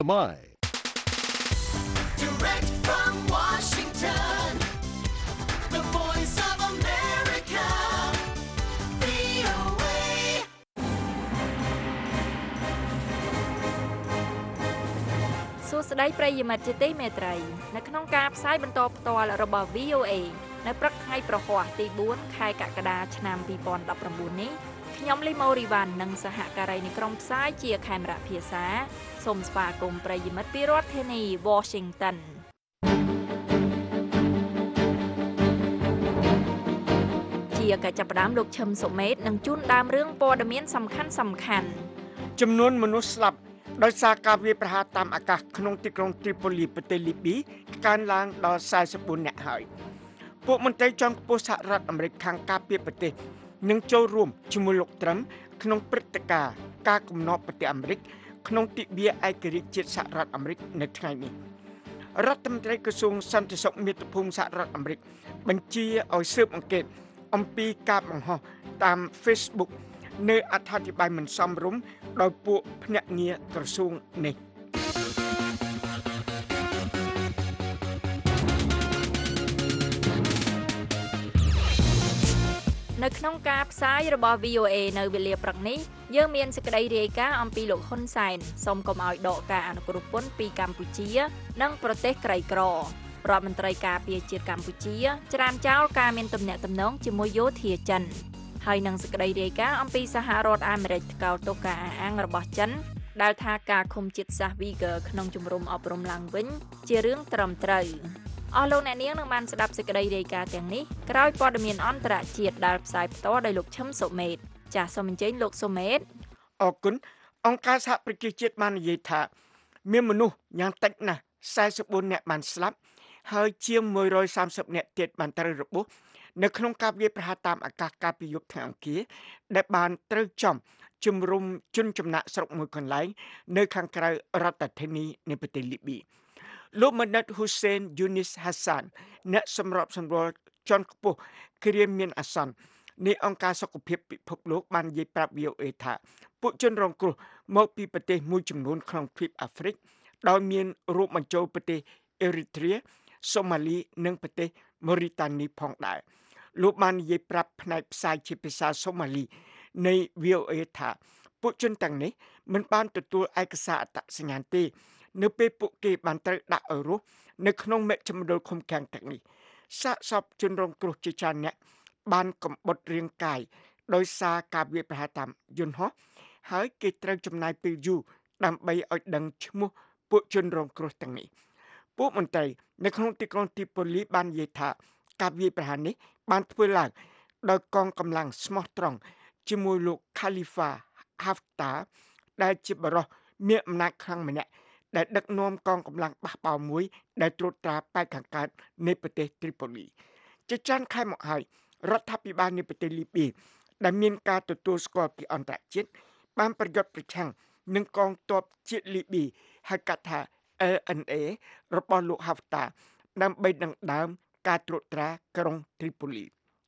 My. Direct from Washington, the voice of America, VOA. សួស្តីប្រិយមិត្តជាទីមេត្រីនៅក្នុងការផ្សាយបន្តផ្ទាល់របស់ VOA នៅព្រឹកថ្ងៃប្រហ័សទី4ខែកក្កដាឆ្នាំ2019នេះខ្ញុំលីម៉ូរីវ៉ាន់និងសហការីនៃក្រុមផ្សាយជាខេមរៈភាសាសូមស្វាគមន៍ប្រិយមិត្តពីរដ្ឋធានី Washington ជាការចាប់ផ្ដើមលោកឈឹមសុមេតនឹងជូនដើមរឿងព័ត៌មានសំខាន់ចំនួនមនុស្សស្លាប់ដោយសារការវាយប្រហារតាមអាកាសក្នុងទីក្រុងត្រីប៉ូលីប្រទេសលីប៊ីកើនឡើងដល់44នាក់ហើយពួកមន្ត្រីជាន់ខ្ពស់សហរដ្ឋអាមេរិកខាងការពារប្រទេសនឹងចូលរួមជាមួយលោកត្រឹមក្នុងព្រឹត្តិការណ៍ការកំណត់ប្រទេសអាមេរិកក្នុងទិវាឯករាជ្យជាតិសហរដ្ឋអាមេរិកនៅថ្ងៃនេះរដ្ឋមន្ត្រីក្រសួងសន្តិសុខមាតុភូមិសហរដ្ឋអាមេរិកបញ្ជាឲ្យស៊ើបអង្កេតអំពីការបង្ហោះតាម Facebook នៅអត្ថាធិប្បាយមិនសមរម្យដោយពួកភ្នាក់ងារក្រសួងនេះនៅក្នុងការផ្សាយរបស់ VOA នៅវេលាព្រឹកនេះយើងមានសេចក្តីរាយការណ៍អំពីលោកហ៊ុនសែនសូមកុំឲ្យដកការអនុគ្រោះពន្ធពីកម្ពុជានិងប្រទេសក្រីក្ររដ្ឋមន្ត្រីការពារជាតិកម្ពុជាច្រានចោលការមានទំនាក់ទំនងជាមួយយោធាចិនហើយនឹងសេចក្តីរាយការណ៍អំពីសហរដ្ឋអាមេរិកថ្កោលទោសការអះអាងរបស់ចិនដែលថាការឃុំជាតិសាសន៍ Uyghur ក្នុងជំរំអប់រំឡើងវិញជារឿងត្រឹមត្រូវអស់លោកអ្នកនាងនឹងបានស្ដាប់សេចក្តីរាយការណ៍ទាំងនេះក្រោយព័ត៌មានអន្តរជាតិដែលផ្សាយផ្ទាល់ដោយលោកឈឹមសុមេតចាសសូមអញ្ជើញលោកសុមេតអរគុណអង្គការសហប្រជាជាតិបាននិយាយថាមានមនុស្សយ៉ាងតិចណាស់44នាក់បានស្លាប់ហើយជាង130នាក់ទៀតបានត្រូវរបួសនៅក្នុងការវាយប្រហារតាមអាកាសកាលពីយប់ថ្ងៃអង្គារដែលបានត្រូវចំជំរុំជនចំណាក់ស្រុកមួយកន្លែងនៅខាងក្រៅរដ្ឋធានីនៃប្រទេសលីប៊ីលោកម៉ាណិតហ៊ូសេនយូនីសហាសានអ្នកសម្របសម្រួលជាន់ខ្ពស់គ្រាមានអាសន្ននៃអង្គការសុខភាពពិភពលោកបាននិយាយប្រាប់ VOA ថាពួកជនរងគ្រោះមកពីប្រទេសមួយចំនួនក្នុងទ្វីបអាហ្វ្រិកដោយមានរួមបញ្ចូលប្រទេសអេរីត្រាសូម៉ាលីនិងប្រទេសម៉ូរីតានីផងដែរលោកបាននិយាយប្រាប់ផ្នែកផ្សាយជាភាសាសូម៉ាលីនៃ VOA ថាពួកជនទាំងនេះមិនបានទទួលឯកសារអត្តសញ្ញាណទេនៅពេលពួកគេបានត្រូវដាក់ឲ្យរស់នៅក្នុងមជ្ឈមណ្ឌលឃុំឃាំងទាំងនេះសាកសពជនរងគ្រោះជាច្រើនអ្នកបានកំបុតរាងកាយដោយសារការវាយប្រហារតាមយន្តហោះហើយគេត្រូវចំណាយពេលយូរដើម្បីឲ្យដឹងឈ្មោះពួកជនរងគ្រោះទាំងនេះពួកមន្ត្រីនៅក្នុងទីក្រុងទីប៉ូលីបាននិយាយថាការវាយប្រហារនេះបានធ្វើឡើងដោយកងកម្លាំងស្មោះត្រង់ជាមួយលោក Khalifa Haftar ដែលជាបរិសុទ្ធមានអំណាចខ្លាំងម្នាក់ដែលដឹកនាំកងកម្លាំងបះបោរមួយដែលត្រួតត្រាប៉ែកខាងកើតនៃប្រទេសត្រីប៉ូលីជាច្រើនខែមកហើយរដ្ឋាភិបាលនៃប្រទេសលីប៊ីដែលមានការទទួលស្គាល់ពីអន្តរជាតិបានប្រយុទ្ធប្រឆាំងនឹងកងទ័ពជាតិលីប៊ីហៅកាត់ថា LNA របស់លោក Haftar ដើម្បីដណ្ដើមការត្រួតត្រាក្រុងត្រីប៉ូលី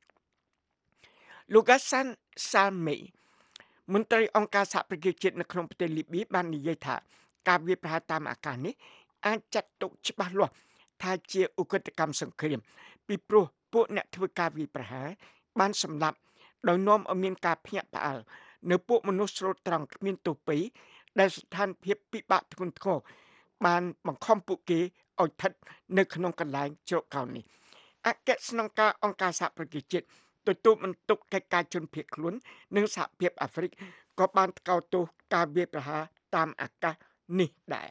លោក Ghassan Salmeh មន្ត្រីអង្គការសហប្រជាជាតិនៅក្នុងប្រទេសលីប៊ីបាននិយាយថាការវាយប្រហារតាមអាកាសនេះអាចចាត់ទុកច្បាស់លាស់ថាជាឧក្រិដ្ឋកម្មសង្គ្រាមពីព្រោះពួកអ្នកធ្វើការវាយប្រហារបានសម្លាប់ដោយនាំឲ្យមានការភ្ញាក់ផ្អើលនៅពួកមនុស្សស្លូតត្រង់គ្មានទោសពីរដែលស្ថានភាពពិបាកធ្ងន់ធ្ងរបានបង្ខំពួកគេឲ្យស្ថិតនៅក្នុងកន្លែងជ្រកកោននេះអគ្គស្នងការអង្គការសហប្រជាជាតិទទួលបន្ទុកកិច្ចការជនភៀសខ្លួននិងសហភាពអាហ្វ្រិកក៏បានថ្កោលទោសការវាយប្រហារតាមអាកាសនេះដែរ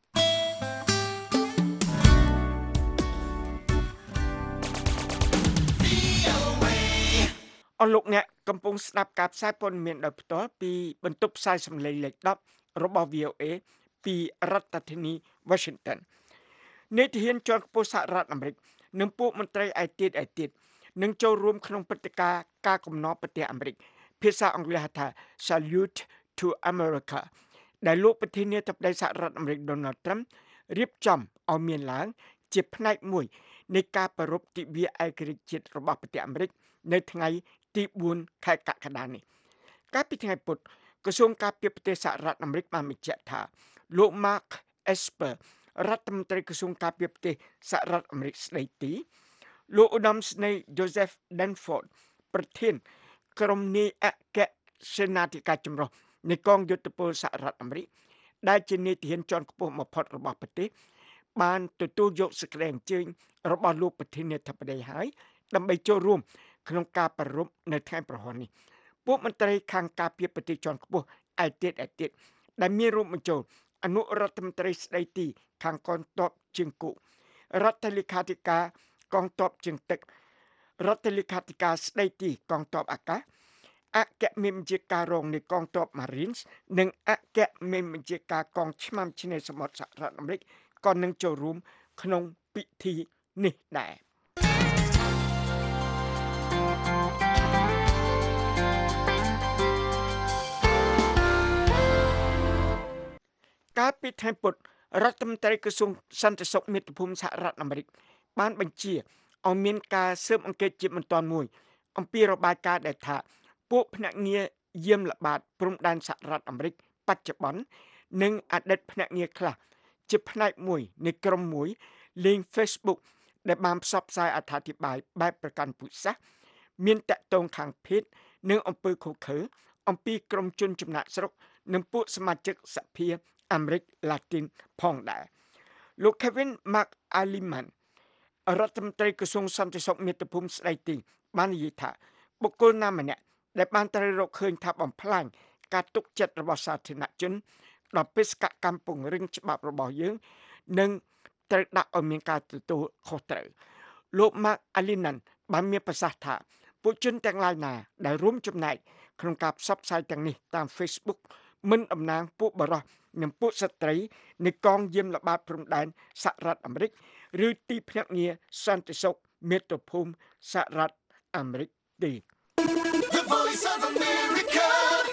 អរលោកអ្នកកំពុងស្ដាប់ការផ្សាយព័ត៌មានដោយផ្ទាល់ពីបន្ទប់ផ្សាយសម្លេងលេខ10របស់ VOA ពីរដ្ឋធានី Washington នាយទាហានជាន់ខ្ពស់សហរដ្ឋអាមេរិកនិងពួកមន្ត្រីឯទៀតនឹងចូលរួមក្នុងព្រឹត្តិការណ៍ការកំណរប្រទេសអាមេរិកភាសាអង់គ្លេសហៅថា Salute to America ដែលលោកប្រធានាធិបតីសហរដ្ឋអាមេរិក Donald Trump រៀបចំឲ្យមានឡើងជាផ្នែកមួយនៃការប្រារព្ធទិវាឯករាជ្យជាតិរបស់ប្រទេសអាមេរិកនៅថ្ងៃទី4ខែកក្កដានេះកាលពីថ្ងៃពុធក្រសួងការពារប្រទេសសហរដ្ឋអាមេរិកបានបញ្ជាក់ថាលោក Mark Esper រដ្ឋមន្ត្រីក្រសួងការពារប្រទេសសហរដ្ឋអាមេរិកស្ដីទីលោកឧត្តមស្នេហ៍ Joseph Dunford ប្រធានក្រុមនាយអគ្គសេនាធិការចម្រុះនៃកងយោធពលសហរដ្ឋអាមេរិកដែលជានាយទាហានជាន់ខ្ពស់បំផុតរបស់ប្រទេសបានទទួលយកសេចក្តីអញ្ជើញរបស់លោកប្រធានាធិបតីហើយដើម្បីចូលរួមក្នុងការប្រារព្ធនៅថ្ងៃប្រហ័ននេះពួកមន្ត្រីខាងការពារប្រទេសជាន់ខ្ពស់ឯទៀតដែលមានរួមបញ្ចូលអនុរដ្ឋមន្ត្រីស្ដីទីខាងកងទ័ពជើងគោករដ្ឋលេខាធិការកងទ័ពជើងទឹករដ្ឋលេខាធិការស្ដីទីកងទ័ពអាកាសអគ្គមេបញ្ជាការរងនៃកងទ័ព Marines និងអគ្គមេបញ្ជាការកងឆ្មាំឆ្នេរសមុទ្រសហរដ្ឋអាមេរិកក៏នឹងចូលរួមក្នុងពិធីនេះដែរកាលពីថ្ងៃពុធរដ្ឋមន្ត្រីក្រសួងសន្តិសុខមាតុភូមិសហរដ្ឋអាមេរិកបានបញ្ជាឲ្យមានការស៊ើបអង្កេតជាបន្តមួយអំពីរបាយការណ៍ដែលថាពួកភ្នាក់ងារយាមល្បាតព្រំដែនសហរដ្ឋអាមេរិកបច្ចុប្បន្ននិងអតីតភ្នាក់ងារខ្លះជាផ្នែកមួយនៃក្រុមមួយលេង Facebook ដែលបានផ្សព្វផ្សាយអត្ថាធិប្បាយបែបប្រកាន់ពូជសាសន៍មានតាក់ទងខាងភេទនិងអំពើឃោរឃៅអំពីក្រុមជនចំណាក់ស្រុកនិងពួកសមាជិកសភាអាមេរិកឡាទីនផងដែរលោក Kevin McAliman រដ្ឋមន្ត្រីក្រសួងសន្តិសុខមាតុភូមិស្ដីទីបាននិយាយថាបុគ្គលណាម្នាក់ដែលបានត្រូវរកឃើញថាបំផ្លាញការទុកចិត្តរបស់សាធារណជនដល់បេសកកម្មពង្រឹងច្បាប់របស់យើងនិងត្រូវដាក់ឲ្យមានការទទួលខុសត្រូវលោក McAliman បានមានប្រសាសន៍ថាពួកជនទាំងឡាយណាដែលរួមចំណែកក្នុងការផ្សព្វផ្សាយទាំងនេះតាម Facebook មិនតំណាងពួកបរិសុទ្ធនិងពួកស្ត្រីនៃកងយាមល្បាតព្រំដែនសហរដ្ឋអាមេរិកឬទីភ្នាក់ងារសន្តិសុខមាតុភូមិសហរដ្ឋអាមេរិកទេ The Voice of America,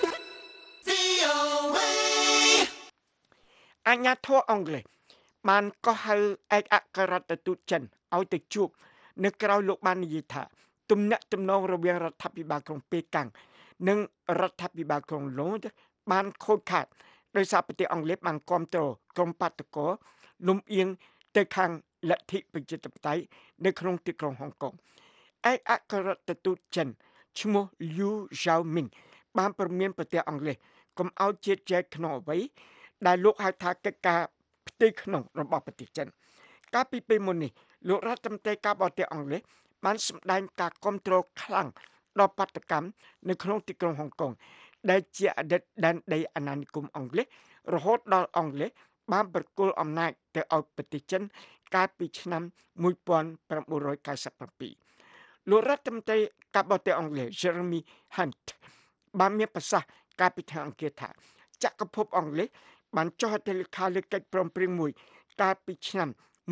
VOA. អាជ្ញាធរអង់គ្លេសបានកោះហៅឯកអគ្គរដ្ឋទូតចិនឲ្យទៅជួបនៅក្រៅលោកបាននិយាយថាទំនាក់ទំនងរវាងរដ្ឋាភិបាលក្រុងប៉េកាំងនិងរដ្ឋាភិបាលក្រុងឡូនបានខូចខាតដោយសារប្រទេសអង់គ្លេសបានគាំទ្រក្រុមបាតុករលំអៀងទៅខាងលទ្ធិប្រជាធិបតេយ្យនៅក្នុងទីក្រុងហុងកុងឯកអគ្គរដ្ឋទូតចិនឈ្មោះ Liu Xiaoming បានព្រមានប្រទេសអង់គ្លេសកុំឲ្យជៀតចែកក្នុងអ្វីដែលលោកហៅថាកិច្ចការផ្ទៃក្នុងរបស់ប្រទេសចិនកាលពីពេលមុននេះលោករដ្ឋមន្ត្រីការបរទេសអង់គ្លេសបានសម្ដែងការគាំទ្រខ្លាំងដល់បាតុកម្មនៅក្នុងទីក្រុងហុងកុងដែលជាអតីតដែនដីអាណានិគមអង់គ្លេសរហូតដល់អង់គ្លេសបានប្រគល់អំណាចទៅឲ្យប្រទេសចិនកាលពីឆ្នាំ1997លោករដ្ឋមន្ត្រីការបរទេសអង់គ្លេស Jeremy Hunt បានមានប្រសាសន៍កាលពីថ្ងៃអង្គារថាចក្រភពអង់គ្លេសបានចុះហត្ថលេខាលើកិច្ចព្រមព្រៀងមួយកាលពីឆ្នាំ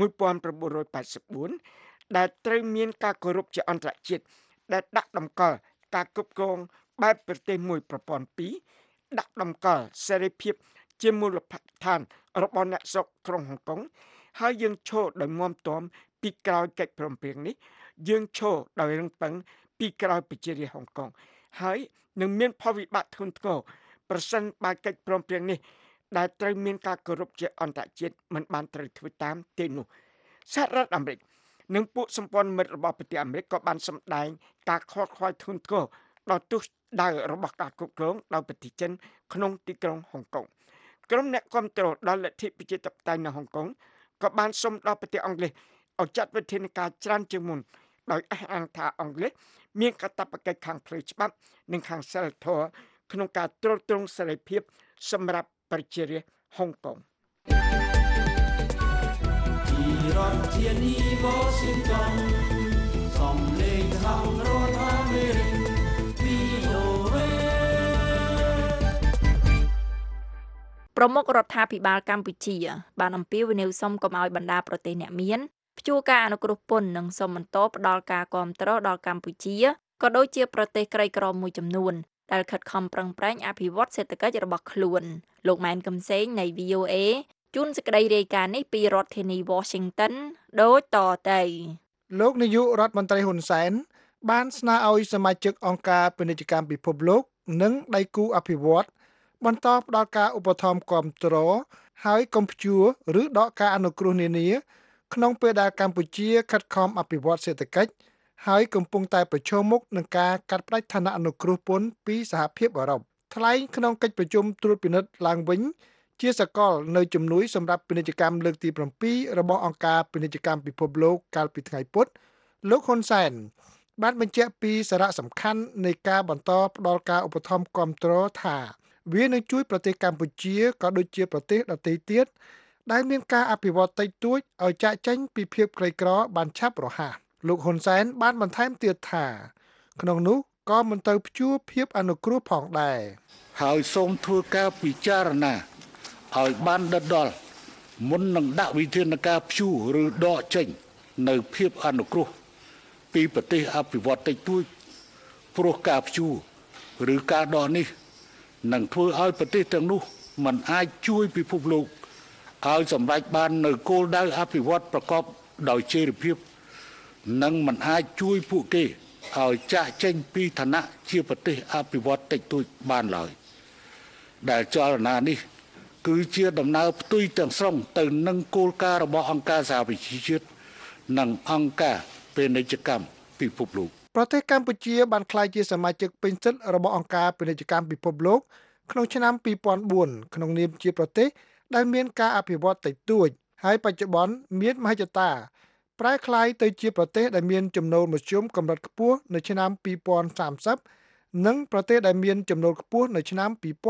1984ដែលត្រូវមានការគោរពជាអន្តរជាតិដែលដាក់តម្កល់ការគ្រប់គ្រងបែបប្រទេសមួយប្រព័ន្ធ2ដាក់តម្កល់សេរីភាពជាមូលដ្ឋានរបស់អ្នកស្រុកក្រុងហុងកុងហើយយើងឈរដោយមាំទាំពីក្រោយកិច្ចព្រមព្រៀងនេះយើងឈរដោយរឹងប៉ឹងពីក្រោយប្រជារាស្ត្រហុងកុងហើយនឹងមានផលវិបាកធ្ងន់ធ្ងរប្រសិនបើកិច្ចព្រមព្រៀងនេះដែលត្រូវមានការគោរពជាអន្តរជាតិមិនបានត្រូវធ្វើតាមទេនោះសហរដ្ឋអាមេរិកនិងពួកសម្ព័ន្ធមិត្តរបស់ប្រទេសអាមេរិកក៏បានសម្ដែងការខកខ្វល់ធ្ងន់ធ្ងរដល់ទស្សដៅរបស់ការគ្រប់គ្រងដោយប្រទេសចិនក្នុងទីក្រុងហុងកុងក្រុមអ្នកគាំទ្រដល់លទ្ធិប្រជាធិបតេយ្យនៅហុងកុងក៏បានសុំដល់ប្រទេសអង់គ្លេសឲ្យចាត់វិធានការច្រើនជាងមុនដោយអះអាងថាអង់គ្លេសមានកាតព្វកិច្ចខាងផ្លូវច្បាប់និងខាងសីលធម៌ក្នុងការទ្រទ្រង់សេរីភាពសម្រាប់ប្រជារាស្ត្រហុងកុងពីរដ្ឋធានី Washington សំឡេងខាងរដ្ឋអាមេរិក VOA ប្រមុខរដ្ឋាភិបាលកម្ពុជាបានអំពាវនាវសុំកុំឲ្យបណ្ដាប្រទេសអ្នកមានព្យួរការអនុគ្រោះពន្ធនិងសុំបន្តផ្ដល់ការគាំទ្រដល់កម្ពុជាក៏ដូចជាប្រទេសក្រីក្រមួយចំនួនដែលខិតខំប្រឹងប្រែងអភិវឌ្ឍសេដ្ឋកិច្ចរបស់ខ្លួនលោកម៉ែនកំសែងនៃ VOA ជូនសេចក្តីរាយការណ៍នេះពីរដ្ឋធានី Washington ដូចតទៅលោកនាយករដ្ឋមន្ត្រីហ៊ុនសែនបានស្នើឲ្យសមាជិកអង្គការពាណិជ្ជកម្មពិភពលោកនិងដៃគូអភិវឌ្ឍន៍បន្តផ្ដល់ការឧបត្ថម្ភគាំទ្រហើយកុំព្យួរឬដកការអនុគ្រោះនានាក្នុងពេលដែលកម្ពុជាខិតខំអភិវឌ្ឍសេដ្ឋកិច្ចហើយកំពុងតែប្រឈមមុខនឹងការកាត់ផ្តាច់ឋានៈអនុគ្រោះពន្ធពីសហភាពអឺរ៉ុបថ្លែងក្នុងកិច្ចប្រជុំត្រួតពិនិត្យឡើងវិញជាសកលនៅជំនួយសម្រាប់ពាណិជ្ជកម្មលើកទី7របស់អង្គការពាណិជ្ជកម្មពិភពលោកកាលពីថ្ងៃពុធលោកហ៊ុនសែនបានបញ្ជាក់ពីសារៈសំខាន់នៃការបន្តផ្តល់ការឧបត្ថម្ភគាំទ្រថាវានឹងជួយប្រទេសកម្ពុជាក៏ដូចជាប្រទេសដទៃទៀតដែលមានការអភិវឌ្ឍតិចតួចឲ្យចាកចេញពីភាពក្រីក្របានឆាប់រហ័សលោកហ៊ុនសែនបានបន្ថែមទៀតថាក្នុងនោះក៏មិនទៅព្យួរភាពអនុគ្រោះផងដែរហើយសូមធ្វើការពិចារណាឲ្យបានដិតដល់មុននឹងដាក់វិធានការព្យួរឬដកចេញនៅភាពអនុគ្រោះពីប្រទេសអភិវឌ្ឍតិចតួចព្រោះការព្យួរឬការដកនេះនឹងធ្វើឲ្យប្រទេសទាំងនោះមិនអាចជួយពិភពលោកឲ្យសម្រេចបាននៅគោលដៅអភិវឌ្ឍប្រកបដោយចីរភាពនិងមិនអាចជួយពួកគេឲ្យចាកចេញពីឋានៈជាប្រទេសអភិវឌ្ឍតិចតួចបានឡើយដែលចលនានេះគឺជាដំណើរផ្ទុយទាំងស្រុងទៅនឹងគោលការណ៍របស់អង្គការសហប្រជាជាតិនិងអង្គការពាណិជ្ជកម្មពិភពលោកប្រទេសកម្ពុជាបានក្លាយជាសមាជិកពេញសិទ្ធិរបស់អង្គការពាណិជ្ជកម្មពិភពលោកក្នុងឆ្នាំ2004ក្នុងនាមជាប្រទេសដែលមានការអភិវឌ្ឍតិចតួចហើយបច្ចុប្បន្នមានមហិច្ឆតាប្រែក្លាយទៅជាប្រទេសដែលមានចំណូលមធ្យមកម្រិតខ្ពស់នៅឆ្នាំ2030និងប្រទេសដែលមានចំណូលខ្ពស់នៅឆ្នាំ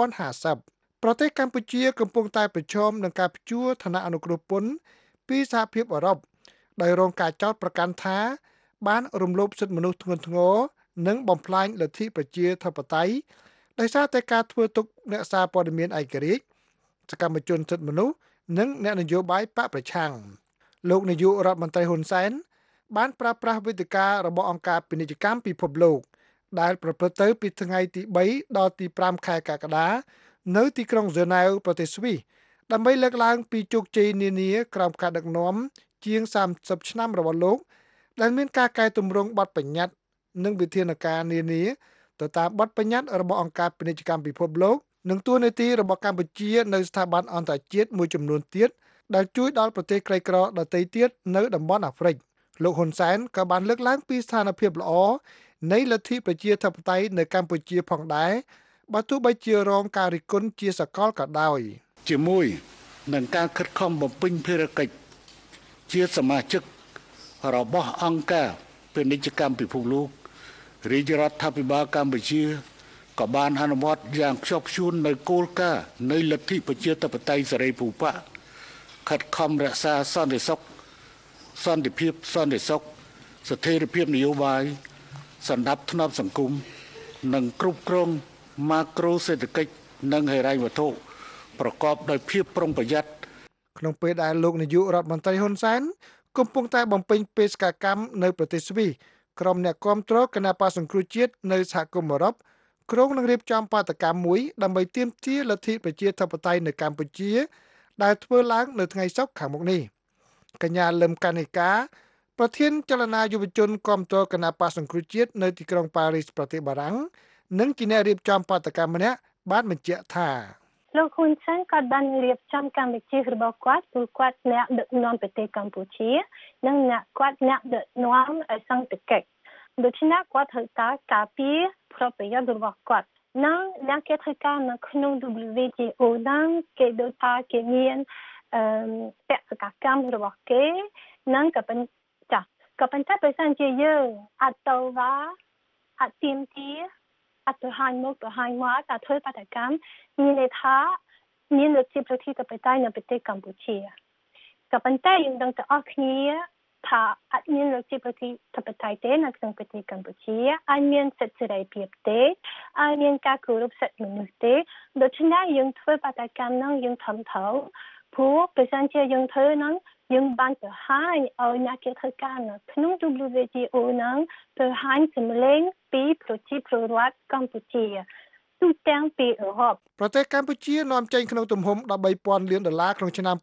2050ប្រទេសកម្ពុជាកំពុងតែប្រឈមនឹងការព្យួរឋានៈអនុគ្រោះពន្ធពីសហភាពអឺរ៉ុបដោយរងការចោទប្រកាន់ថាបានរំលោភសិទ្ធិមនុស្សធ្ងន់ធ្ងរនិងបំផ្លាញលទ្ធិប្រជាធិបតេយ្យដោយសារតែការធ្វើទុកអ្នកសារព័ត៌មានឯករាជ្យសកម្មជនសិទ្ធិមនុស្សនិងអ្នកនយោបាយបកប្រឆាំងលោកនាយករដ្ឋមន្ត្រីហ៊ុនសែនបានប្រើប្រាស់វេទិការបស់អង្គការពាណិជ្ជកម្មពិភពលោកដែលប្រព្រឹត្តទៅពីថ្ងៃទី3ដល់ទី5ខែកក្កដានៅទីក្រុងហ្សឺណែវប្រទេសស្វីសដើម្បីលើកឡើងពីជោគជ័យនានាក្រោមការដឹកនាំជាង30ឆ្នាំរបស់លោកដែលមានការកែតម្រង់បទបញ្ញត្តិនិងវិធានការនានាទៅតាមបទបញ្ញត្តិរបស់អង្គការពាណិជ្ជកម្មពិភពលោកនិងទួនាទីរបស់កម្ពុជានៅស្ថាប័នអន្តរជាតិមួយចំនួនទៀតដែលជួយដល់ប្រទេសក្រីក្រដទៃទៀតនៅតំបន់អាហ្វ្រិកលោកហ៊ុនសែនក៏បានលើកឡើងពីស្ថានភាពល្អនៃលទ្ធិប្រជាធិបតេយ្យនៅកម្ពុជាផងដែរបើទោះបីជារងការរិះគន់ជាសកលក៏ដោយជាមួយនឹងការខិតខំបំពេញភារកិច្ចជាសមាជិករបស់អង្គការពាណិជ្ជកម្មពិភពលោករាជរដ្ឋាភិបាលកម្ពុជាក៏បានអនុវត្តយ៉ាងខ្ជាប់ខ្ជួននៅគោលការណ៍នៃលទ្ធិប្រជាធិបតេយ្យសេរីភូប៉ាខិតខំរក្សាសន្តិសុខសន្តិភាពសន្តិសុខស្ថិរភាពនយោបាយសណ្ដាប់ធ្នាប់សង្គមនិងគ្រប់គ្រងម៉ាក្រូសេដ្ឋកិច្ចនិងហិរញ្ញវត្ថុប្រកបដោយភាពប្រុងប្រយ័ត្នក្នុងពេលដែលលោកនាយករដ្ឋមន្ត្រីហ៊ុនសែនកំពុងតែបំពេញបេសកកម្មនៅប្រទេសស្វីសក្រុមអ្នកគាំទ្រគណបក្សសង្គ្រោះជាតិនៅសហគមន៍អឺរ៉ុបក្រុងនឹងរៀបចំបាតកម្មមួយដើម្បីទាមទារលទ្ធិប្រជាធិបតេយ្យនៅកម្ពុជាដែលធ្វើឡើងនៅថ្ងៃសុក្រខាងមុខនេះកញ្ញាលឹមកានិកាប្រធានចលនាយុវជនគាំទ្រគណបក្សសង្គ្រោះជាតិនៅទីក្រុងប៉ារីសប្រទេសបារាំងនិងជាអ្នករៀបចំបាតកម្មម្នាក់បានបញ្ជាក់ថាលោកហ៊ុនសែនក៏បានរៀបចំកម្មវិធីរបស់គាត់គឺគាត់អ្នកដឹកនាំប្រទេសកម្ពុជានិងគាត់អ្នកដឹកនាំសន្តិកិច្ចដូច្នេះគាត់ត្រូវការពារប្រយោជន៍របស់គាត់និងអ្នកគេធ្វើការនៅក្នុង WTO ហ្នឹងគេដូចថាគេមានបេសកកម្មរបស់គេនិងក៏ប៉ុន្តែបើសិនជាយើងអត់ទៅអត់ទៀមទាអត់ទៅហាញមកតែធ្វើបាតកម្មមានន័យថាមានលទ្ធិប្រជាធិបតេយ្យនៅប្រទេសកម្ពុជាក៏ប៉ុន្តែយើងដឹងទាំងអស់គ្នាថាអត់មានលទ្ធិប្រជាធិបតេយ្យទេនៅក្នុងប្រទេសកម្ពុជាអត់មានសិទ្ធិសេរីភាពទេអត់មានការគោរពសិទ្ធិមនុស្សទេដូច្នេះយើងធ្វើបាតកម្មហ្នឹងយើងធំត្រូវព្រោះបើសិនជាយើងធ្វើហ្នឹងយើងបានទៅហាញឲ្យអ្នកគេធ្វើការនៅក្នុង WTO ហ្នឹងទៅហាញសម្លេងពីប្រជាពលរដ្ឋកម្ពុជាទូទាំងពីអឺរ៉ុបប្រទេសកម្ពុជានាំចេញក្នុងទំហំ$13,000 លានក្នុងឆ្នាំ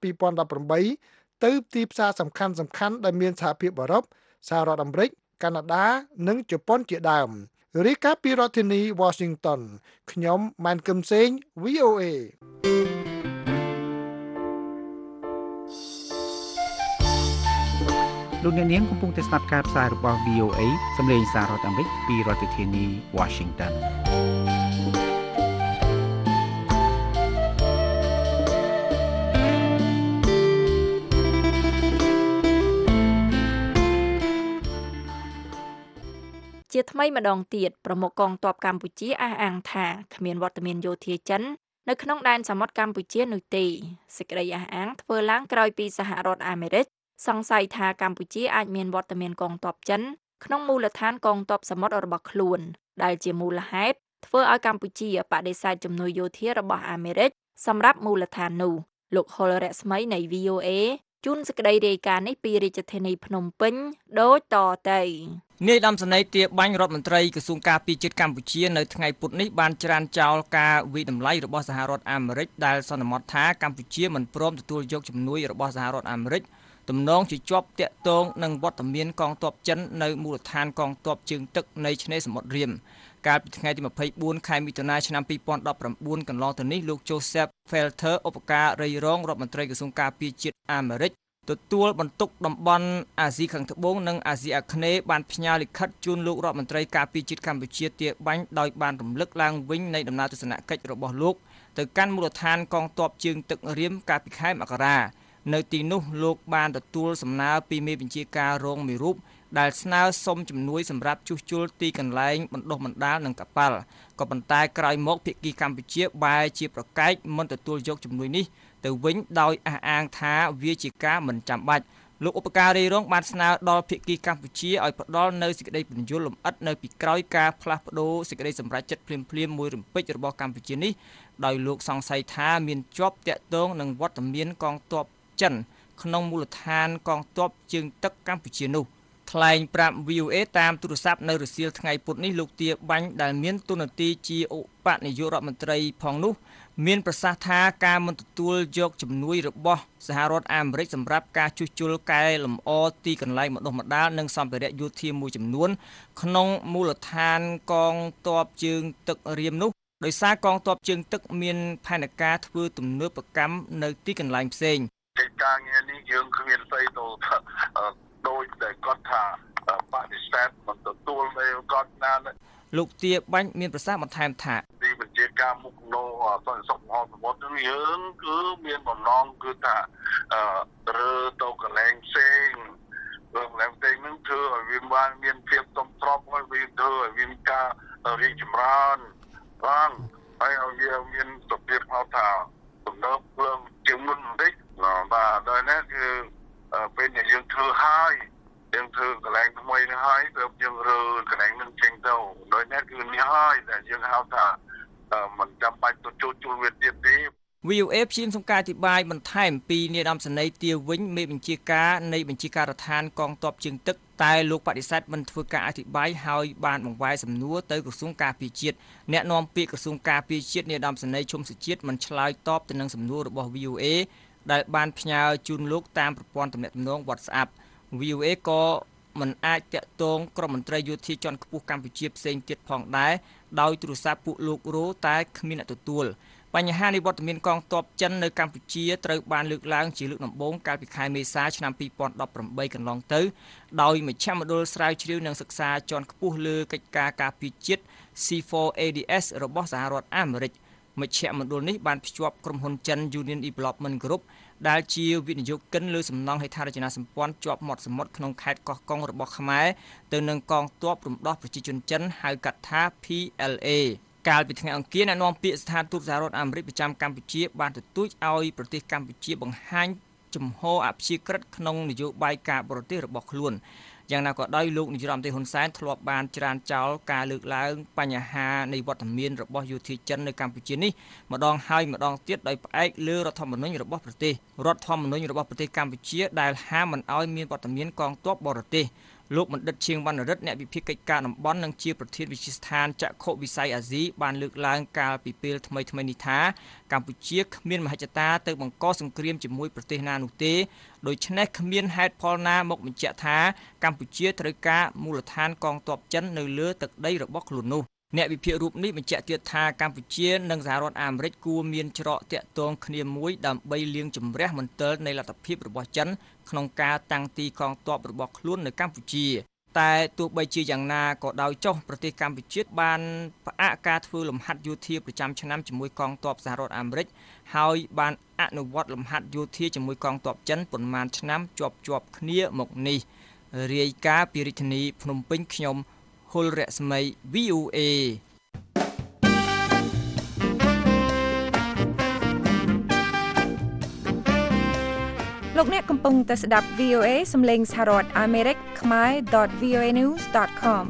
2018ទៅទីផ្សារសំខាន់ដែលមានសហភាពអឺរ៉ុបសហរដ្ឋអាមេរិកកាណាដានិងជប៉ុនជាដើមរាយការណ៍ពីរដ្ឋធានី Washington ខ្ញុំម៉ែនកឹមសេង VOA លោកអ្នកនាងកំពុងតែស្ដាប់ការផ្សាយរបស់ VOA សម្លេងសាររដ្ឋអាមេរិកពីរដ្ឋធានី Washington ជាថ្មីម្ដងទៀតប្រមុខកងទ័ពកម្ពុជាអះអាងថាគ្មានវត្តមានយោធាចិននៅក្នុងដែនសមុទ្រកម្ពុជានោះទេសេចក្តីអះអាងធ្វើឡើងក្រោយពីសហរដ្ឋអាមេរិកសង្ស័យថាកម្ពុជាអាចមានវត្តមានកងទ័ពចិនក្នុងមូលដ្ឋានកងទ័ពសមុទ្ររបស់ខ្លួនដែលជាមូលហេតុធ្វើឲ្យកម្ពុជាបដិសេធជំនួយយោធារបស់អាមេរិកសម្រាប់មូលដ្ឋាននោះលោកហុលរស្មីនៃ VOA ជួនសេចក្តីរាយការណ៍នេះពីរាជធានីភ្នំពេញដូចតទៅនាយឧត្តមសេនីយ៍ទាបាញ់រដ្ឋមន្ត្រីក្រសួងការពារជាតិកម្ពុជានៅថ្ងៃពុធនេះបានច្រានចោលការវិតម្លៃរបស់សហរដ្ឋអាមេរិកដែលសន្មតថាកម្ពុជាមិនព្រមទទួលយកជំនួយរបស់សហរដ្ឋអាមេរិកទំនងជាជាប់តាក់ទងនឹងវត្តមានកងទ័ពចិននៅមូលដ្ឋានកងទ័ពជើងទឹកនៃឆ្នេរសមុទ្ររៀមកាលពីថ្ងៃទី24ខែមិថុនាឆ្នាំ2019កន្លងទៅនេះលោក Joseph Felter ឧបការីរងរដ្ឋមន្ត្រីក្រសួងការពារជាតិអាមេរិកទទួលបន្ទុកតំបន់អាស៊ីខាងត្បូងនិងអាស៊ីអាគ្នេយ៍បានផ្ញើលិខិតជូនលោករដ្ឋមន្ត្រីការពារជាតិកម្ពុជាទាបាញ់ដោយបានរំលឹកឡើងវិញនៃដំណើរទស្សនកិច្ចរបស់លោកទៅកាន់មូលដ្ឋានកងទ័ពជើងទឹករៀមកាលពីខែមករានៅទីនោះលោកបានទទួលសំណើពីមេបញ្ជាការរងមួយរូបដែលស្នើសុំជំនួយសម្រាប់ជួសជុលទីកន្លែងបណ្ដុះបណ្ដាលនិងកប៉ាល់ក៏ប៉ុន្តែក្រោយមកភាគីកម្ពុជាបែរជាប្រកែកមិនទទួលយកជំនួយនេះទៅវិញដោយអះអាងថាវាជាការមិនចាំបាច់លោកឧបការីរងបានស្នើដល់ភាគីកម្ពុជាឲ្យផ្ដល់នូវសេចក្តីពន្យល់លម្អិតនៅពីក្រោយការផ្លាស់ប្ដូរសេចក្តីសម្រេចចិត្តភ្លាមៗមួយរំពេចរបស់កម្ពុជានេះដោយលោកសង្ស័យថាមានជាប់តាក់ទងនឹងវត្តមានកងទ័ពចិនក្នុងមូលដ្ឋានកងទ័ពជើងទឹកកម្ពុជានោះថ្លែងប្រាប់ VOA តាមទូរស័ព្ទនៅរសៀលថ្ងៃពុធនេះលោកទាបាញ់ដែលមានតួនាទីជាឧបនាយករដ្ឋមន្ត្រីផងនោះមានប្រសាសន៍ថាការមិនទទួលយកជំនួយរបស់សហរដ្ឋអាមេរិកសម្រាប់ការជួសជុលកែលម្អទីកន្លែងបណ្ដុះបណ្ដាលនិងសម្ភារៈយោធាមួយចំនួនក្នុងមូលដ្ឋានកងទ័ពជើងទឹករៀមនោះដោយសារកងទ័ពជើងទឹកមានផែនការធ្វើទំនើបកម្មនៅទីកន្លែងផ្សេងការងារនេះយើងគ្មានស្អីទៅដោយតែគាត់ថាបដិសេធមិនទទួលនៅគាត់ណាលោកទាបាញ់មានប្រសាសន៍បន្ថែមថាទីបញ្ជាការមុខនៅសន្តិសុខសមុទ្រយើងគឺមានបំណងគឺថារើទៅកន្លែងផ្សេងកន្លែងផ្សេងនឹងធ្វើឲ្យវាបានមានភាពទំទ្របហើយវាធ្វើឲ្យមានការរីកចម្រើនបានហើយឲ្យវាមានសុខភាពហៅថាទំនើបឡើងជាងមុនបន្តិចបាទដោយនេះគឺពេលដែលយើងធ្វើហើយយើងធ្វើកន្លែងថ្មីនេះហើយទើបយើងរើកន្លែងនឹងចេញទៅដោយនេះគឺនេះហើយដែលយើងហៅថាមិនចាំបាច់ទៅជួសជុលវាទៀតទេ VOA ព្យាយាមសុំការអធិប្បាយបន្ថែមពីនាយឧត្តមសេនីយ៍ទាវិញមេបញ្ជាការនៃបញ្ជាការដ្ឋានកងទ័ពជើងទឹកតែលោកបដិសេធមិនធ្វើការអធិប្បាយហើយបានបង្វែរសំណួរទៅក្រសួងការពារជាតិអ្នកនាំពាក្យក្រសួងការពារជាតិនាយឧត្តមសេនីយ៍ឈុំសុជាតិមិនឆ្លើយតបទៅនឹងសំណួររបស់ VOA ដែលបានផ្ញើជូនលោកតាមប្រព័ន្ធទំនាក់ទំនង WhatsApp VOA ក៏មិនអាចតាក់ទងក្រុមមន្ត្រីយោធាជាន់ខ្ពស់កម្ពុជាផ្សេងទៀតផងដែរដោយទូរស័ព្ទពួកលោករោតែគ្មានអ្នកទទួលបញ្ហានៃវត្តមានកងទ័ពចិននៅកម្ពុជាត្រូវបានលើកឡើងជាលើកដំបូងកាលពីខែមេសាឆ្នាំ2018កន្លងទៅដោយមជ្ឈមណ្ឌលស្រាវជ្រាវនិងសិក្សាជាន់ខ្ពស់លើកិច្ចការការពារជាតិ C4ADS របស់សហរដ្ឋអាមេរិកមជ្ឈមណ្ឌលនេះបានភ្ជាប់ក្រុមហ៊ុនចិន Union Development Group ដែលជាវិនិយោគិនលើសំណង់ហេដ្ឋារចនាសម្ព័ន្ធជាប់មាត់សមុទ្រក្នុងខេត្តកោះកុងរបស់ខ្មែរទៅនឹងកងទ័ពរំដោះប្រជាជនចិនហៅកាត់ថា PLA កាលពីថ្ងៃអង្គារអ្នកនាំពាក្យស្ថានទូតសហរដ្ឋអាមេរិកប្រចាំកម្ពុជាបានទទូចឲ្យប្រទេសកម្ពុជាបង្ហាញជំហរអព្យាក្រឹតក្នុងនយោបាយការបរទេសរបស់ខ្លួនយ៉ាងណាក៏ដោយលោកនាយរដ្ឋមន្ត្រីហ៊ុនសែនធ្លាប់បានច្រានចោលការលើកឡើងបញ្ហានៃវត្តមានរបស់យោធាចិននៅកម្ពុជានេះម្ដងហើយម្ដងទៀតដោយផ្អែកលើរដ្ឋធម្មនុញ្ញរបស់ប្រទេសកម្ពុជាដែលហាមមិនឲ្យមានវត្តមានកងទ័ពបរទេសលោកបណ្ឌិតឈៀងវណ្ណរិទ្ធអ្នកវិភាគកិច្ចការតំបន់និងជាប្រធានវិទ្យាស្ថានចក្ខុវិស័យអាស៊ីបានលើកឡើងកាលពីពេលថ្មីៗនេះថាកម្ពុជាគ្មានមហិច្ឆតាទៅបង្កសង្គ្រាមជាមួយប្រទេសណានោះទេដូច្នេះគ្មានហេតុផលណាមកបញ្ជាក់ថាកម្ពុជាត្រូវការមូលដ្ឋានកងទ័ពចិននៅលើទឹកដីរបស់ខ្លួននោះអ្នកវិភាគរូបនេះបញ្ជាក់ទៀតថាកម្ពុជានិងសហរដ្ឋអាមេរិកគួរមានច្រកតាក់ទងគ្នាមួយដើម្បីលាងជម្រះមន្ទិលនៃលទ្ធភាពរបស់ចិនក្នុងការតាំងទីកងទ័ពរបស់ខ្លួននៅកម្ពុជាតែទោះបីជាយ៉ាងណាក៏ដោយចុះប្រទេសកម្ពុជាបានផ្អាកការធ្វើលំហាត់យោធាប្រចាំឆ្នាំជាមួយកងទ័ពសហរដ្ឋអាមេរិកហើយបានអនុវត្តលំហាត់យោធាជាមួយកងទ័ពចិនប៉ុន្មានឆ្នាំជាប់គ្នាមកនេះរាយការណ៍ពីរាជធានីភ្នំពេញខ្ញុំហុលរស្មី VOA លោកអ្នកកំពុងតែស្ដាប់ VOA សំឡេងសហរដ្ឋអាមេរិកខ្មែរ .voanews.com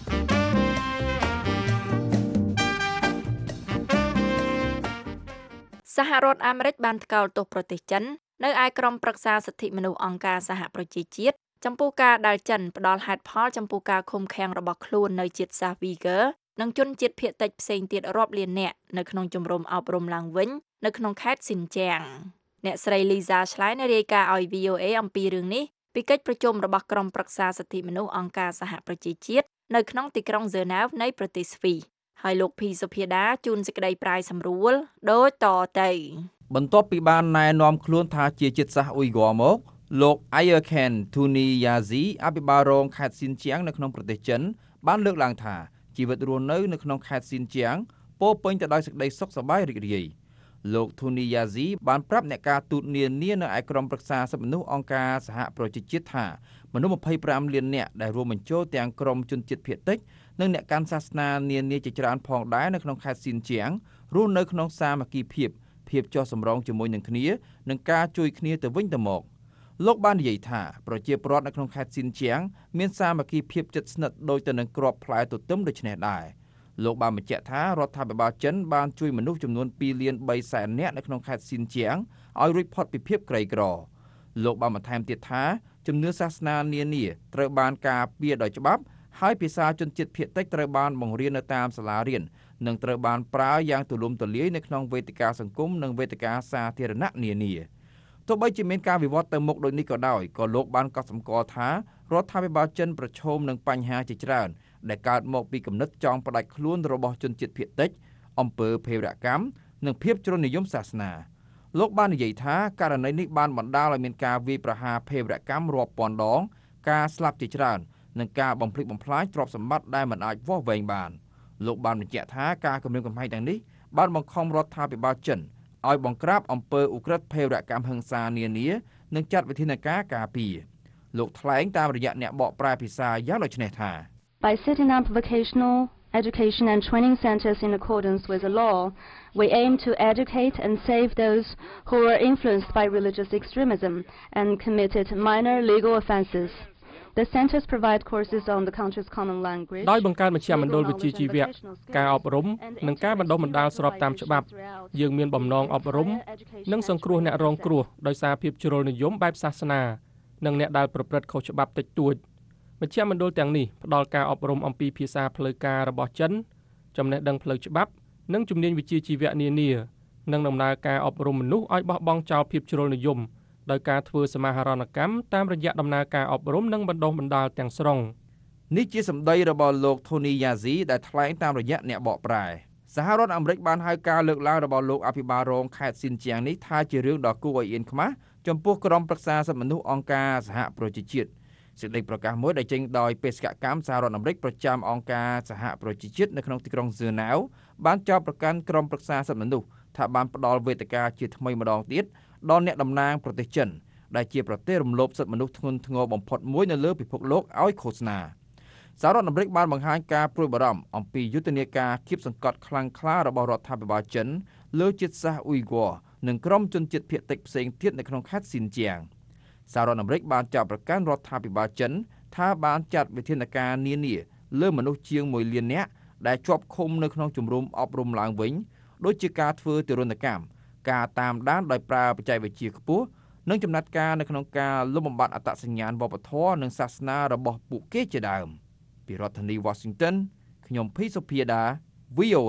សហរដ្ឋអាមេរិកបានថ្កោលទោសប្រទេសចិននៅឯក្រុមប្រឹក្សាសិទ្ធិមនុស្សអង្គការសហប្រជាជាតិចំពោះការដែលចិនផ្ដល់ហេតុផលចំពោះការឃុំឃាំងរបស់ខ្លួននៅជាតិសាសន៍ Uyghur និងជនជាតិភាគតិចផ្សេងទៀតរាប់លាននាក់នៅក្នុងជំរំអប់រំឡើងវិញនៅក្នុងខេត្តស៊ីនជាងអ្នកស្រី Lisa Schlein រាយការណ៍ឲ្យ VOA អំពីរឿងនេះពីកិច្ចប្រជុំរបស់ក្រុមប្រឹក្សាសិទ្ធិមនុស្សអង្គការសហប្រជាជាតិនៅក្នុងទីក្រុង Geneva នៃប្រទេសស្វីសហើយលោកភីសុភាដាជួនសេចក្តីប្រាយសម្រួលដូចតទៅបន្ទាប់ពីបានណែនាំខ្លួនថាជាជាតិសាសន៍អ៊ុយហ្គ័រមកលោក Ayerkan Tuniyazi អភិបាលរងខេត្តស៊ីនជាងនៅក្នុងប្រទេសចិនបានលើកឡើងថាជីវិតរស់នៅក្នុងខេត្តស៊ីនជាងពោរពេញទៅដោយសេចក្តីសុខសប្បាយរីករាយលោក Tuniyazi បានប្រាប់អ្នកការទូតនានានៅឯក្រុមប្រឹក្សាសិទ្ធិមនុស្សអង្គការសហប្រជាជាតិថាមនុស្ស25លាននាក់ដែលរួមបញ្ចូលទាំងក្រុមជនជាតិភាគតិចនិងអ្នកកាន់សាសនានានាជាច្រើនផងដែរនៅក្នុងខេត្តស៊ីនជាងរស់នៅក្នុងសាមគ្គីភាពចុះសម្រុងជាមួយនឹងគ្នានិងការជួយគ្នាទៅវិញទៅមកលោកបាននិយាយថាប្រជាពលរដ្ឋនៅក្នុងខេត្តស៊ីនជាងមានសាមគ្គីភាពជិតស្និទ្ធដូចទៅនឹងគ្រាប់ផ្លែទទឹមដូចនេះដែរលោកបានបញ្ជាក់ថារដ្ឋាភិបាលចិនបានជួយមនុស្សចំនួន2លាន3សែននាក់នៅក្នុងខេត្តស៊ីនជាងឲ្យរួចផុតពីភាពក្រីក្រលោកបានបន្ថែមទៀតថាជំនឿសាសនានានាត្រូវបានការពារដោយច្បាប់ហើយភាសាជនជាតិភាគតិចត្រូវបានបង្រៀននៅតាមសាលារៀននិងត្រូវបានប្រើយ៉ាងទូលំទូលាយនៅក្នុងវេទិកាសង្គមនិងវេទិកាសាធារណៈនានាទោះបីជាមានការវិវត្តទៅមុខដូចនេះក៏ដោយក៏លោកបានកត់សម្គាល់ថារដ្ឋាភិបាលចិនប្រឈមនឹងបញ្ហាជាច្រើនដែលកើតមកពីគំនិតចង់ផ្ដាច់ខ្លួនរបស់ជនជាតិភាគតិចអំពើភេរវកម្មនិងភាពជ្រុលនិយមសាសនាលោកបាននិយាយថាករណីនេះបានបណ្ដាលឲ្យមានការវាយប្រហារភេរវកម្មរាប់ពាន់ដងការស្លាប់ជាច្រើននិងការបំផ្លិចបំផ្លាញទ្រព្យសម្បត្តិដែលមិនអាចវាស់វែងបានលោកបានបញ្ជាក់ថាការគំរាមកំហែងទាំងនេះបានបង្ខំរដ្ឋាភិបាលចិនឲ្យបង្ក្រាបអំពើឧក្រិដ្ឋភេរវកម្មហិង្សានានានិងចាត់វិធានការការពារលោកថ្លែងតាមរយៈអ្នកបកប្រែភាសាយ៉ាងដូចនេះថា By setting up vocational education and training centers in accordance with the law, we aim to educate and save those who were influenced by religious extremism and committed minor legal offenses. The centers provide courses on the country's common language. ដោយបង្កើតមជ្ឈមណ្ឌលវិជ្ជាជីវៈការអប់រំនិងការបណ្ដុះបណ្ដាលស្របតាមច្បាប់យើងមានបំណងអប់រំនិងសង្គ្រោះអ្នករងគ្រោះដោយសារភាពជ្រុលនិយមបែបសាសនានិងអ្នកដែលប្រព្រឹត្តខុសច្បាប់តិចតួចមជ្ឈមណ្ឌលទាំងនេះផ្ដល់ការអប់រំអំពីភាសាផ្លូវការរបស់ចិនចំណេះដឹងផ្លូវច្បាប់និងជំនាញវិជ្ជាជីវៈនានានិងដំណើរការអប់រំមនុស្សឲ្យបោះបង់ចោលភាពជ្រុលនិយមដោយការធ្វើសមាហរណកម្មតាមរយៈដំណើរការអប់រំនិងបណ្ដុះបណ្ដាលទាំងស្រុងនេះជាសម្ដីរបស់លោក Tuniyazi ដែលថ្លែងតាមរយៈអ្នកបកប្រែសហរដ្ឋអាមេរិកបានហៅការលើកឡើងរបស់លោកអភិបាលរងខេត្តស៊ីនជាងនេះថាជារឿងដ៏គួរឲ្យអៀនខ្មាស់ចំពោះក្រុមប្រឹក្សាសិទ្ធិមនុស្សអង្គការសហប្រជាជាតិសេចក្តីប្រកាសមួយដែលចេញដោយបេសកកម្មសហរដ្ឋអាមេរិកប្រចាំអង្គការសហប្រជាជាតិនៅក្នុងទីក្រុង Geneva បានចោទប្រកាន់ក្រុមប្រឹក្សាសិទ្ធិមនុស្សថាបានផ្ដល់វេទិកាជាថ្មីម្ដងទៀតដល់អ្នកតំណាងប្រទេសចិនដែលជាប្រទេសរំលោភសិទ្ធិមនុស្សធ្ងន់ធ្ងរបំផុតមួយនៅលើពិភពលោកឲ្យឃោសនាសហរដ្ឋអាមេរិកបានបង្ហាញការព្រួយបារម្ភអំពីយុទ្ធនាការគៀបសង្កត់ខ្លាំងក្លារបស់រដ្ឋាភិបាលចិនលើជាតិសាសន៍អ៊ុយហ្គ័រនិងក្រុមជនជាតិភាគតិចផ្សេងទៀតនៅក្នុងខេត្តស៊ីនជាងសហរដ្ឋអាមេរិកបានចោទប្រកាន់រដ្ឋាភិបាលចិនថាបានចាត់វិធានការនានាលើមនុស្សជាង1លាននាក់ដែលជាប់ឃុំនៅក្នុងជំរំអប់រំឡើងវិញដូចជាការធ្វើទារុណកម្មការតាមដានដោយប្រើបច្ចេកវិទ្យាខ្ពស់និងចំណាត់ការនៅក្នុងការលុបបំបាត់អត្តសញ្ញាណវប្បធម៌និងសាសនារបស់ពួកគេជាដើមពីរដ្ឋធានី Washington ខ្ញុំភីសុភាដា VOA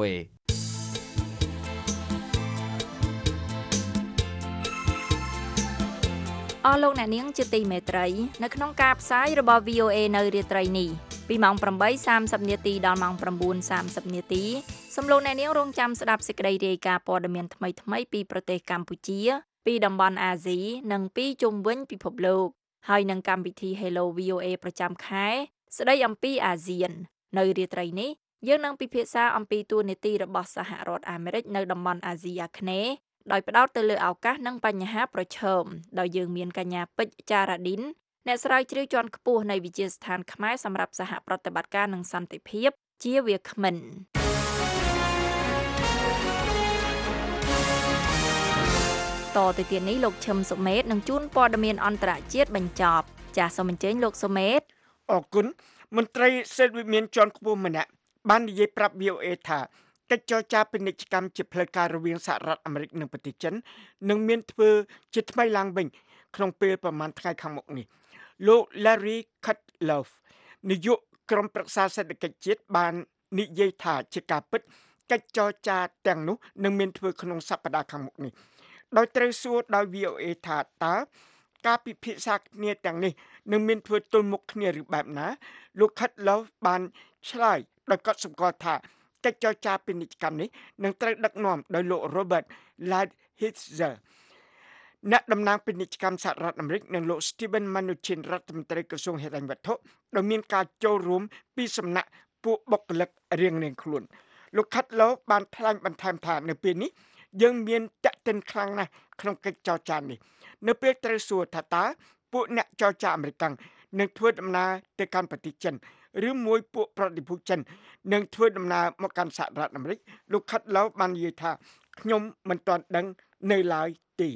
អស់លោកអ្នកនាងជាទីមេត្រីនៅក្នុងការផ្សាយរបស់ VOA នៅរាត្រីនេះពីម៉ោង 8:30 នាទីដល់ម៉ោង 9:30 នាទីសំលោកអ្នកនាងរងចាំស្ដាប់សេចក្តីរាយការណ៍ព័ត៌មានថ្មីៗពីប្រទេសកម្ពុជាពីតំបន់អាស៊ីនិងពីជុំវិញពិភពលោកហើយនឹងកម្មវិធី Hello VOA ប្រចាំខែស្ដីអំពីអាស៊ាននៅរាត្រីនេះយើងនឹងពិភាក្សាអំពីតួនាទីរបស់សហរដ្ឋអាមេរិកនៅតំបន់អាស៊ីអាគ្នេយ៍ដោយផ្ដោតទៅលើឱកាសនិងបញ្ហាប្រឈមដោយយើងមានកញ្ញាពេជ្រចារ៉ាឌីនអ្នកស្រាវជ្រាវជាន់ខ្ពស់នៃវិទ្យាស្ថានខ្មែរសម្រាប់សហប្រតិបត្តិការនិងសន្តិភាពជាវាគ្មិនតទៅទៀតនេះលោកឈឹមសុមេតនឹងជួនព័ត៌មានអន្តរជាតិបញ្ចប់ចាសសូមអញ្ជើញលោកសុមេតអរគុណមន្ត្រីសេដ្ឋវិមានជាន់ខ្ពស់ម្នាក់បាននិយាយប្រាប់ VOA ថាកិច្ចចរចាពាណិជ្ជកម្មជាផ្លូវការរវាងសហរដ្ឋអាមេរិកនិងប្រទេសចិននឹងមានធ្វើជាថ្មីឡើងវិញក្នុងពេលប្រមាណថ្ងៃខាងមុខនេះលោក Larry Kudlow នាយកក្រុមប្រឹក្សាសេដ្ឋកិច្ចជាតិបាននិយាយថាជាការពិតកិច្ចចរចាទាំងនោះនឹងមានធ្វើក្នុងសប្តាហ៍ខាងមុខនេះដោយត្រូវសួរដោយ VOA ថាតើការពិភាក្សាគ្នាទាំងនេះនឹងមានធ្វើទល់មុខគ្នាឬបែបណាលោក Kudlow បានឆ្លើយដោយកត់សម្គាល់ថាកិច្ចចរចាពាណិជ្ជកម្មនេះនឹងត្រូវដឹកនាំដោយលោក Robert Lighthizer អ្នកតំណាងពាណិជ្ជកម្មសហរដ្ឋអាមេរិកនិងលោក Steven Mnuchin រដ្ឋមន្ត្រីក្រសួងហិរញ្ញវត្ថុដែលមានការចូលរួមពីសំណាក់ពួកបុគ្គលិករៀងៗខ្លួនលោក Kudlow បានថ្លែងបន្ថែមថានៅពេលនេះយើងមានតាក់ទិនខ្លាំងណាស់ក្នុងកិច្ចចរចានេះនៅពេលត្រូវសួរថាតើពួកអ្នកចរចាអាមេរិកនឹងធ្វើដំណើរទៅកាន់ប្រទេសចិនឬមួយពួកប្រតិភូចិននឹងធ្វើដំណើរមកកាន់សហរដ្ឋអាមេរិកលោក Kudlow បាននិយាយថាខ្ញុំមិនទាន់ដឹងនៅឡើយទេ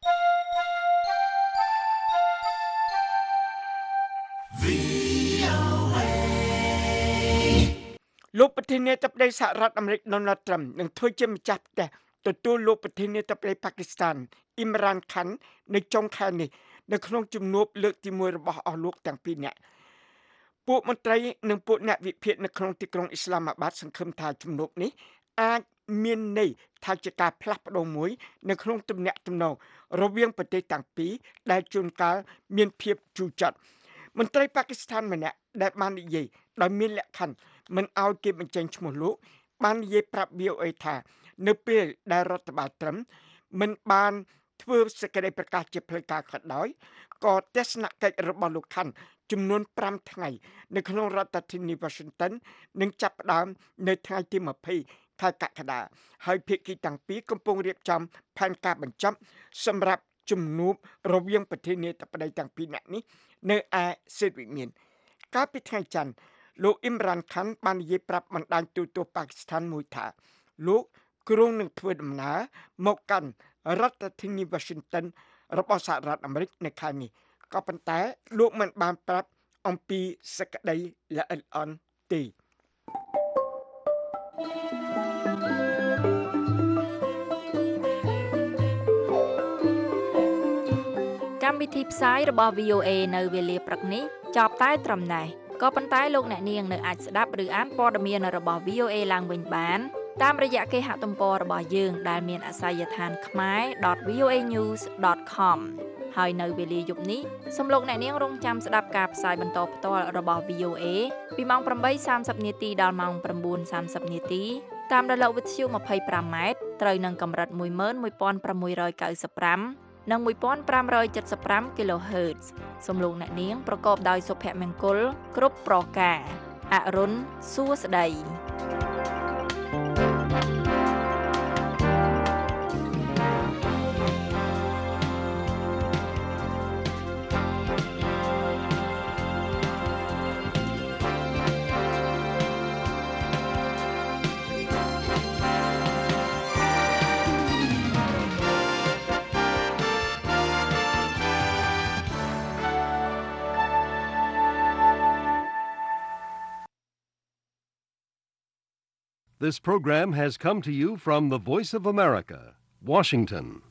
លោកប្រធានាធិបតីសហរដ្ឋអាមេរិក Donald Trump នឹងធ្វើជាម្ចាស់ផ្ទះទទួលលោកប្រធានាធិបតីប៉ាគីស្ថាន Imran Khan នៅចុងខែនេះនៅក្នុងជំនួបលើកទី1របស់អស់លោកទាំងពីរនាក់ពួកមន្ត្រីនិងពួកអ្នកវិភាគនៅក្នុងទីក្រុងអ៊ីស្លាមាបាតសង្ឃឹមថាជំនួបនេះអាចមានន័យថាជាការផ្លាស់ប្ដូរមួយនៅក្នុងទំនាក់ទំនងរវាងប្រទេសទាំងពីរដែលជួនកាលមានភាពជូរចត់មន្ត្រីប៉ាគីស្ថានម្នាក់ដែលបាននិយាយដោយមានលក្ខខណ្ឌមិនឲ្យគេបញ្ចេញឈ្មោះលោកបាននិយាយប្រាប់ VOA ថានៅពេលដែលរដ្ឋបាលត្រឹមមិនបានធ្វើសេចក្តីប្រកាសជាផ្លូវការក៏ដោយក៏ទស្សនកិច្ចរបស់លោកខាន់ចំនួន5ថ្ងៃនៅក្នុងរដ្ឋធានី Washington នឹងចាប់ផ្ដើមនៅថ្ងៃទី20ខែកក្កដាហើយភាគីទាំងពីរកំពុងរៀបចំផែនការបញ្ចប់សម្រាប់ជំនួបរវាងប្រធានាធិបតីទាំងពីរនាក់នេះនៅឯសេតវិមានកាលពីថ្ងៃច័ន្ទលោក Imran Khan បាននិយាយប្រាប់បណ្ដាញទូរទស្សន៍ប៉ាគីស្ថានមួយថាលោកគ្រោងនឹងធ្វើដំណើរមកកាន់រដ្ឋធានី Washington របស់សហរដ្ឋអាមេរិកនៅខែនេះក៏ប៉ុន្តែលោកមិនបានប្រាប់អំពីសេចក្តីល្អិតល្អន់ទេកម្មវិធីផ្សាយរបស់ VOA នៅវេលាព្រឹកនេះចប់តែត្រឹមនេះក៏ប៉ុន្តែលោកអ្នកនាងនៅអាចស្ដាប់ឬអានព័ត៌មានរបស់ VOA ឡើងវិញបានតាមរយៈគេហទំព័ររបស់យើងដែលមានអាសយដ្ឋានkhmer.voanews.com ហើយនៅវេលាយប់នេះសូមលោកអ្នកនាងរងចាំស្ដាប់ការផ្សាយបន្តផ្ទាល់របស់ VOA ពីម៉ោង 8:30 នាទីដល់ម៉ោង 9:30 នាទីតាមរលកវិទ្យុ 25M ត្រូវនឹងកម្រិត 11695 និង 1575 kHz សូមលោកអ្នកនាងប្រកបដោយសុភមង្គលគ្រប់ប្រការអរុនសួស្តី This program has come to you from the Voice of America, Washington.